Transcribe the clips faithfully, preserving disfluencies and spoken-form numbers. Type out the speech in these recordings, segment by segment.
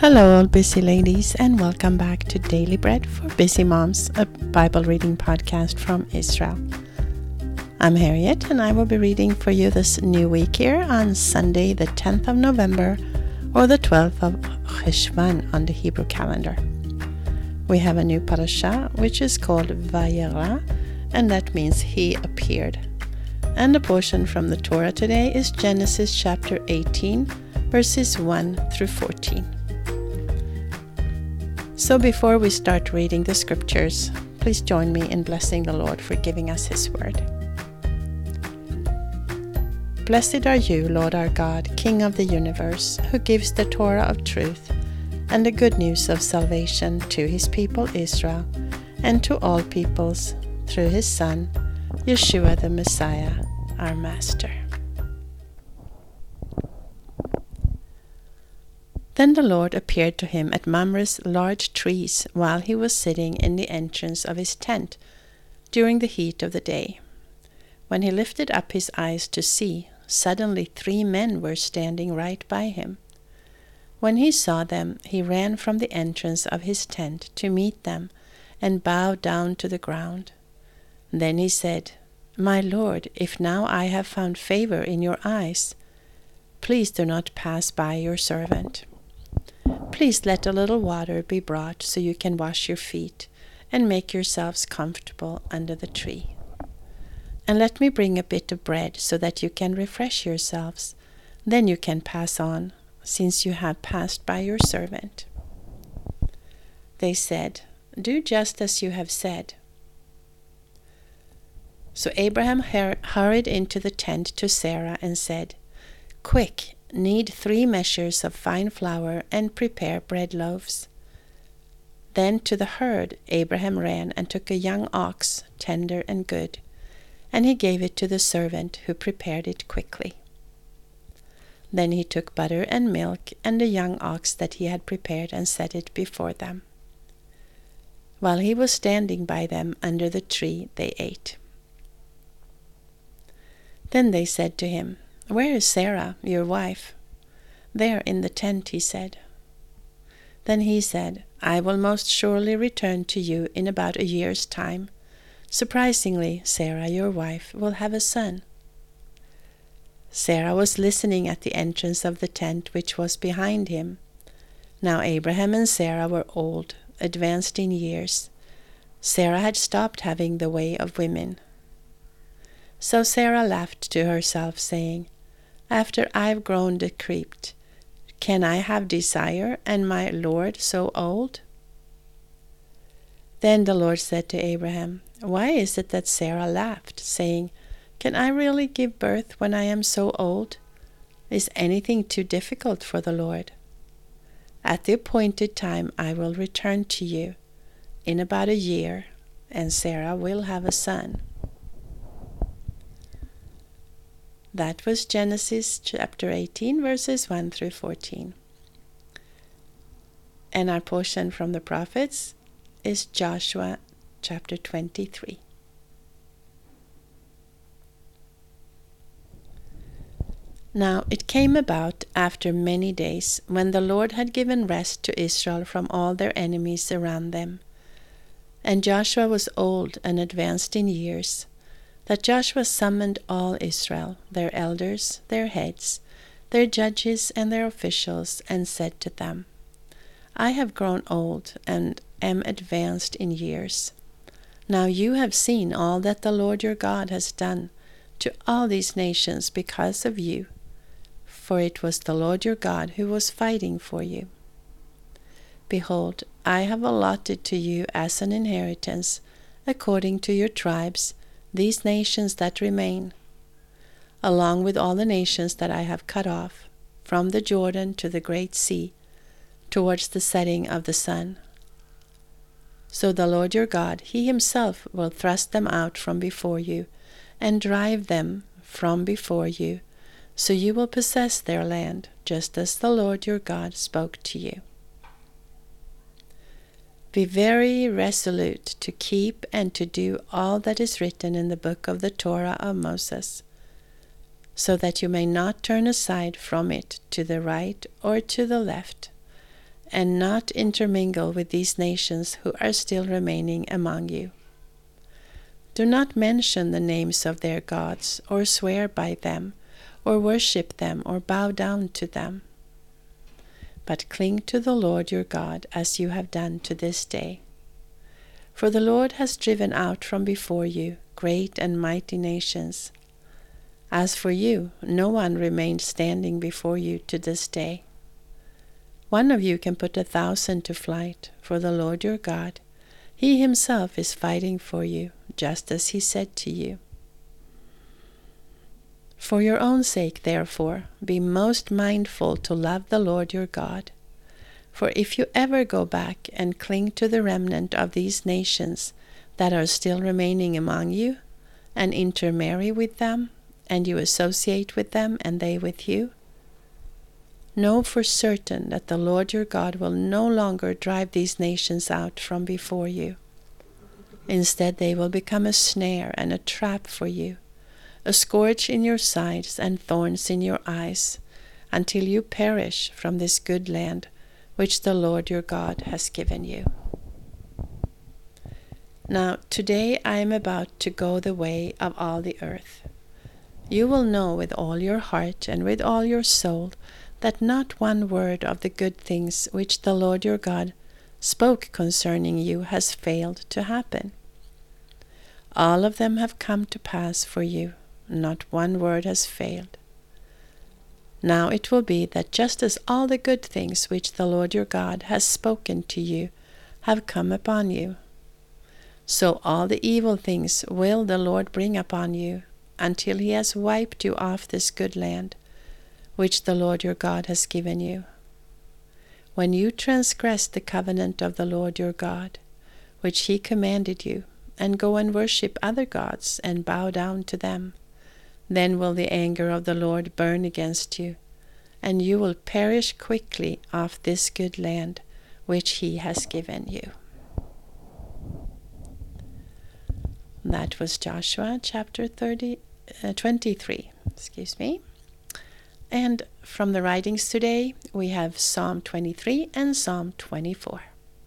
Hello, all busy ladies, and welcome back to Daily Bread for Busy Moms, a Bible reading podcast from Israel. I'm Harriet, and I will be reading for you this new week here on Sunday, the tenth of November, or the twelfth of Cheshvan on the Hebrew calendar. We have a new parasha, which is called Vayera, and that means He appeared. And the portion from the Torah today is Genesis chapter eighteen, verses one through fourteen. So before we start reading the scriptures, please join me in blessing the Lord for giving us His word. Blessed are you, Lord our God, King of the universe, who gives the Torah of truth and the good news of salvation to His people Israel and to all peoples through His Son, Yeshua the Messiah, our Master. Then the Lord appeared to him at Mamre's large trees while he was sitting in the entrance of his tent during the heat of the day. When he lifted up his eyes to see, suddenly three men were standing right by him. When he saw them, he ran from the entrance of his tent to meet them and bowed down to the ground. Then he said, "My Lord, if now I have found favor in your eyes, please do not pass by your servant. Please let a little water be brought so you can wash your feet and make yourselves comfortable under the tree. And let me bring a bit of bread so that you can refresh yourselves. Then you can pass on, since you have passed by your servant." They said, "Do just as you have said." So Abraham hur- hurried into the tent to Sarah and said, "Quick, knead three measures of fine flour and prepare bread loaves." Then to the herd Abraham ran and took a young ox, tender and good, and he gave it to the servant, who prepared it quickly. Then he took butter and milk and the young ox that he had prepared and set it before them. While he was standing by them under the tree, they ate. Then they said to him, "Where is Sarah, your wife?" "There in the tent," he said. Then he said, "I will most surely return to you in about a year's time. Surprisingly, Sarah, your wife, will have a son." Sarah was listening at the entrance of the tent which was behind him. Now Abraham and Sarah were old, advanced in years. Sarah had stopped having the way of women. So Sarah laughed to herself, saying, "After I've grown decrepit, can I have desire, and my Lord so old?" Then the Lord said to Abraham, "Why is it that Sarah laughed, saying, 'Can I really give birth when I am so old?' Is anything too difficult for the Lord? At the appointed time I will return to you, in about a year, and Sarah will have a son." That was Genesis chapter eighteen, verses one through fourteen. And our portion from the prophets is Joshua chapter twenty-three. Now it came about after many days, when the Lord had given rest to Israel from all their enemies around them, and Joshua was old and advanced in years, that Joshua summoned all Israel, their elders, their heads, their judges, and their officials, and said to them, "I have grown old and am advanced in years. Now you have seen all that the Lord your God has done to all these nations because of you, for it was the Lord your God who was fighting for you. Behold, I have allotted to you as an inheritance, according to your tribes, these nations that remain, along with all the nations that I have cut off, from the Jordan to the great sea, towards the setting of the sun. So the Lord your God, He Himself, will thrust them out from before you, and drive them from before you, so you will possess their land, just as the Lord your God spoke to you. Be very resolute to keep and to do all that is written in the book of the Torah of Moses, so that you may not turn aside from it to the right or to the left, and not intermingle with these nations who are still remaining among you. Do not mention the names of their gods, or swear by them, or worship them, or bow down to them. But cling to the Lord your God, as you have done to this day. For the Lord has driven out from before you great and mighty nations. As for you, no one remained standing before you to this day. One of you can put a thousand to flight, for the Lord your God, He Himself is fighting for you, just as He said to you. For your own sake, therefore, be most mindful to love the Lord your God. For if you ever go back and cling to the remnant of these nations that are still remaining among you, and intermarry with them, and you associate with them, and they with you, know for certain that the Lord your God will no longer drive these nations out from before you. Instead, they will become a snare and a trap for you, a scourge in your sides and thorns in your eyes, until you perish from this good land which the Lord your God has given you. Now, today I am about to go the way of all the earth. You will know with all your heart and with all your soul that not one word of the good things which the Lord your God spoke concerning you has failed to happen. All of them have come to pass for you. Not one word has failed. Now it will be that just as all the good things which the Lord your God has spoken to you have come upon you, so all the evil things will the Lord bring upon you, until He has wiped you off this good land, which the Lord your God has given you. When you transgress the covenant of the Lord your God, which He commanded you, and go and worship other gods and bow down to them, then will the anger of the Lord burn against you, and you will perish quickly off this good land which He has given you. That was Joshua chapter thirty, uh, twenty-three. Excuse me. And from the writings today, we have Psalm twenty-three and Psalm twenty-four.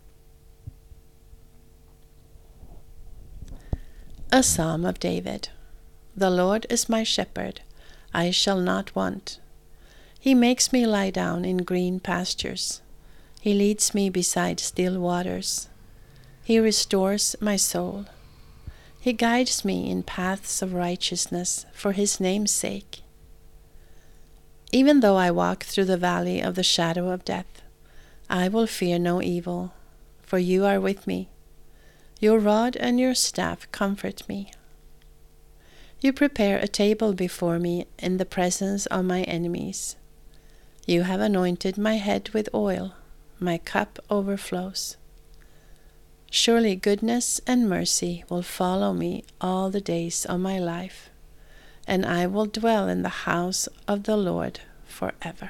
A Psalm of David. The Lord is my shepherd, I shall not want. He makes me lie down in green pastures. He leads me beside still waters. He restores my soul. He guides me in paths of righteousness for His name's sake. Even though I walk through the valley of the shadow of death, I will fear no evil, for you are with me. Your rod and your staff comfort me. You prepare a table before me in the presence of my enemies. You have anointed my head with oil, my cup overflows. Surely goodness and mercy will follow me all the days of my life, and I will dwell in the house of the Lord forever.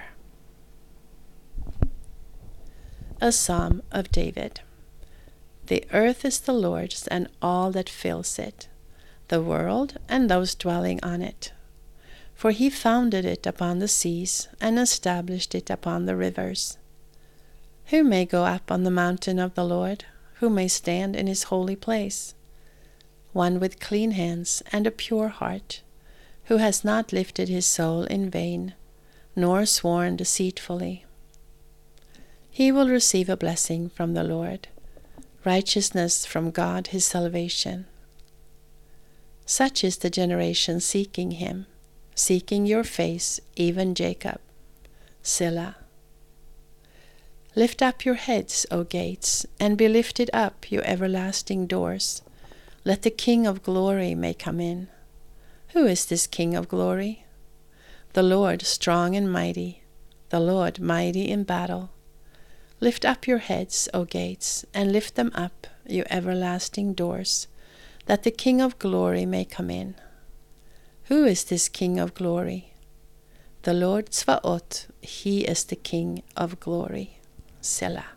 A Psalm of David. The earth is the Lord's and all that fills it, the world and those dwelling on it. For He founded it upon the seas and established it upon the rivers. Who may go up on the mountain of the Lord? Who may stand in His holy place? One with clean hands and a pure heart, who has not lifted his soul in vain, nor sworn deceitfully. He will receive a blessing from the Lord, righteousness from God His salvation. Such is the generation seeking Him, seeking your face, even Jacob. Selah. Lift up your heads, O gates, and be lifted up, you everlasting doors. Let the King of glory may come in. Who is this King of glory? The Lord strong and mighty, the Lord mighty in battle. Lift up your heads, O gates, and lift them up, you everlasting doors, that the King of glory may come in. Who is this King of glory? The Lord Tzvaot, He is the King of glory. Selah.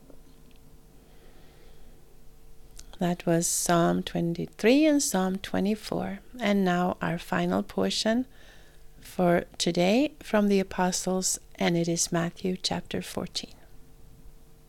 That was Psalm twenty-three and Psalm twenty-four. And now our final portion for today from the Apostles, and it is Matthew chapter fourteen.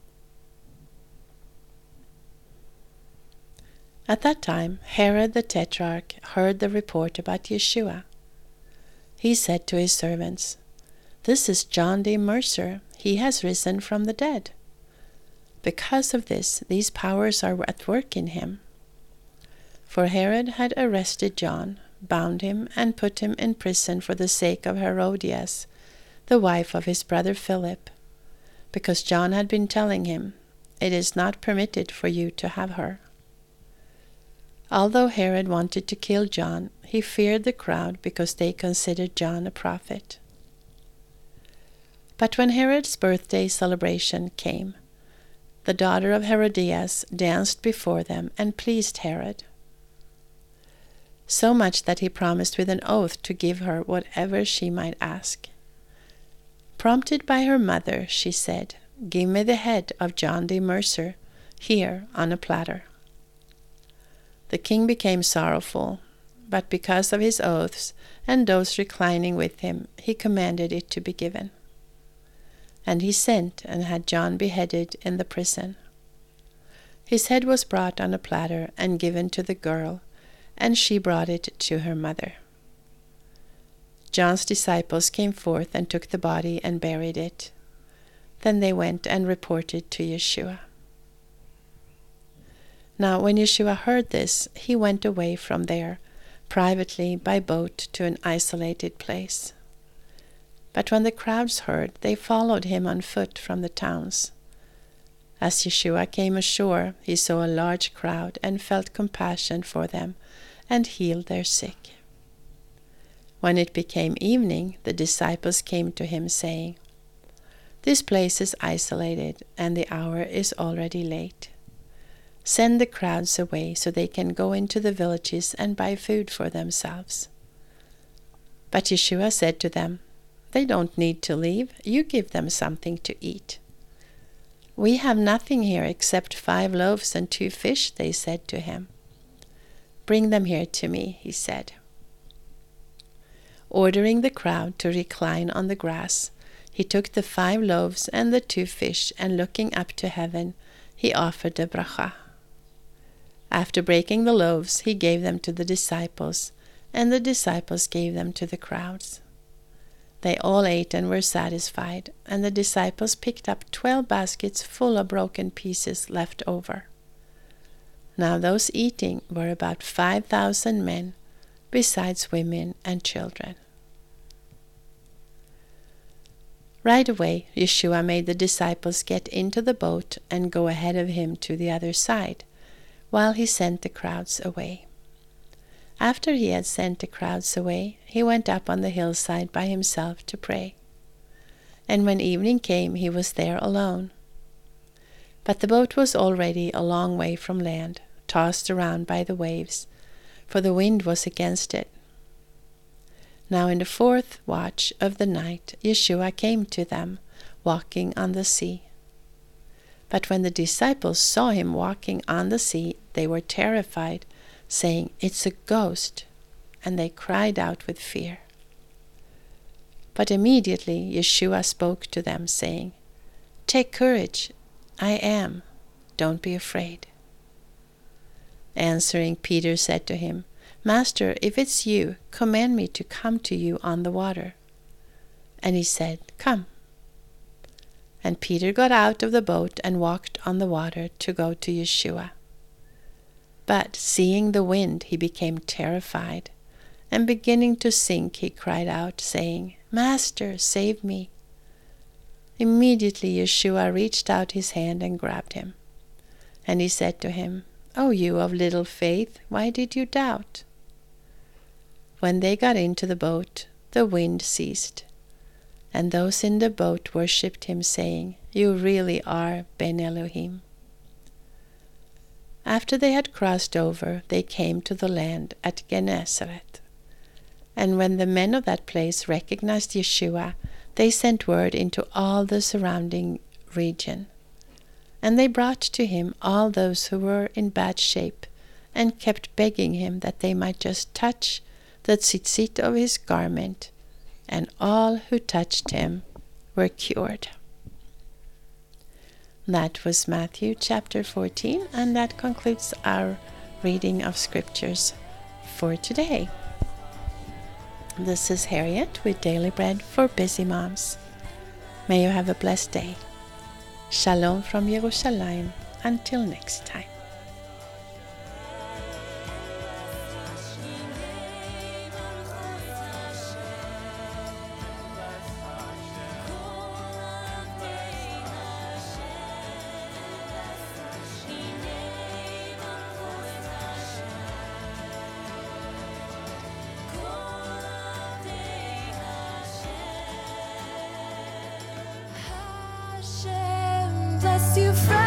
At that time, Herod the Tetrarch heard the report about Yeshua. He said to his servants, "This is John the Immerser. He has risen from the dead. Because of this, these powers are at work in him." For Herod had arrested John, bound him, and put him in prison for the sake of Herodias, the wife of his brother Philip, because John had been telling him, "It is not permitted for you to have her." Although Herod wanted to kill John, he feared the crowd because they considered John a prophet. But when Herod's birthday celebration came, the daughter of Herodias danced before them and pleased Herod, so much that he promised with an oath to give her whatever she might ask. Prompted by her mother, she said, "Give me the head of John the Immerser, here on a platter." The king became sorrowful, but because of his oaths and those reclining with him, he commanded it to be given. And he sent and had John beheaded in the prison. His head was brought on a platter and given to the girl, and she brought it to her mother. John's disciples came forth and took the body and buried it. Then they went and reported to Yeshua. Now when Yeshua heard this, he went away from there, privately by boat to an isolated place. But when the crowds heard, they followed him on foot from the towns. As Yeshua came ashore, he saw a large crowd and felt compassion for them and healed their sick. When it became evening, the disciples came to him, saying, "This place is isolated, and the hour is already late. Send the crowds away so they can go into the villages and buy food for themselves." But Yeshua said to them, "They don't need to leave. You give them something to eat." "We have nothing here except five loaves and two fish," they said to him. "Bring them here to me," he said. Ordering the crowd to recline on the grass, he took the five loaves and the two fish, and looking up to heaven, he offered the bracha. After breaking the loaves, he gave them to the disciples, and the disciples gave them to the crowds. They all ate and were satisfied, and the disciples picked up twelve baskets full of broken pieces left over. Now those eating were about five thousand men, besides women and children. Right away, Yeshua made the disciples get into the boat and go ahead of him to the other side, while he sent the crowds away. After he had sent the crowds away, he went up on the hillside by himself to pray. And when evening came, he was there alone. But the boat was already a long way from land, tossed around by the waves, for the wind was against it. Now in the fourth watch of the night, Yeshua came to them, walking on the sea. But when the disciples saw him walking on the sea, they were terrified, saying, "It's a ghost," and they cried out with fear. But immediately Yeshua spoke to them, saying, "Take courage, I am, don't be afraid." Answering, Peter said to him, "Master, if it's you, command me to come to you on the water." And he said, "Come." And Peter got out of the boat and walked on the water to go to Yeshua. But seeing the wind, he became terrified, and beginning to sink, he cried out, saying, "Master, save me." Immediately Yeshua reached out his hand and grabbed him. And he said to him, "O you of little faith, why did you doubt?" When they got into the boat, the wind ceased, and those in the boat worshipped him, saying, "You really are Ben Elohim." After they had crossed over, they came to the land at Gennesaret. And when the men of that place recognized Yeshua, they sent word into all the surrounding region. And they brought to him all those who were in bad shape, and kept begging him that they might just touch the tzitzit of his garment, and all who touched him were cured. That was Matthew chapter fourteen, and that concludes our reading of scriptures for today. This is Harriet with Daily Bread for Busy Moms. May you have a blessed day. Shalom from Jerusalem. Until next time. Bless you from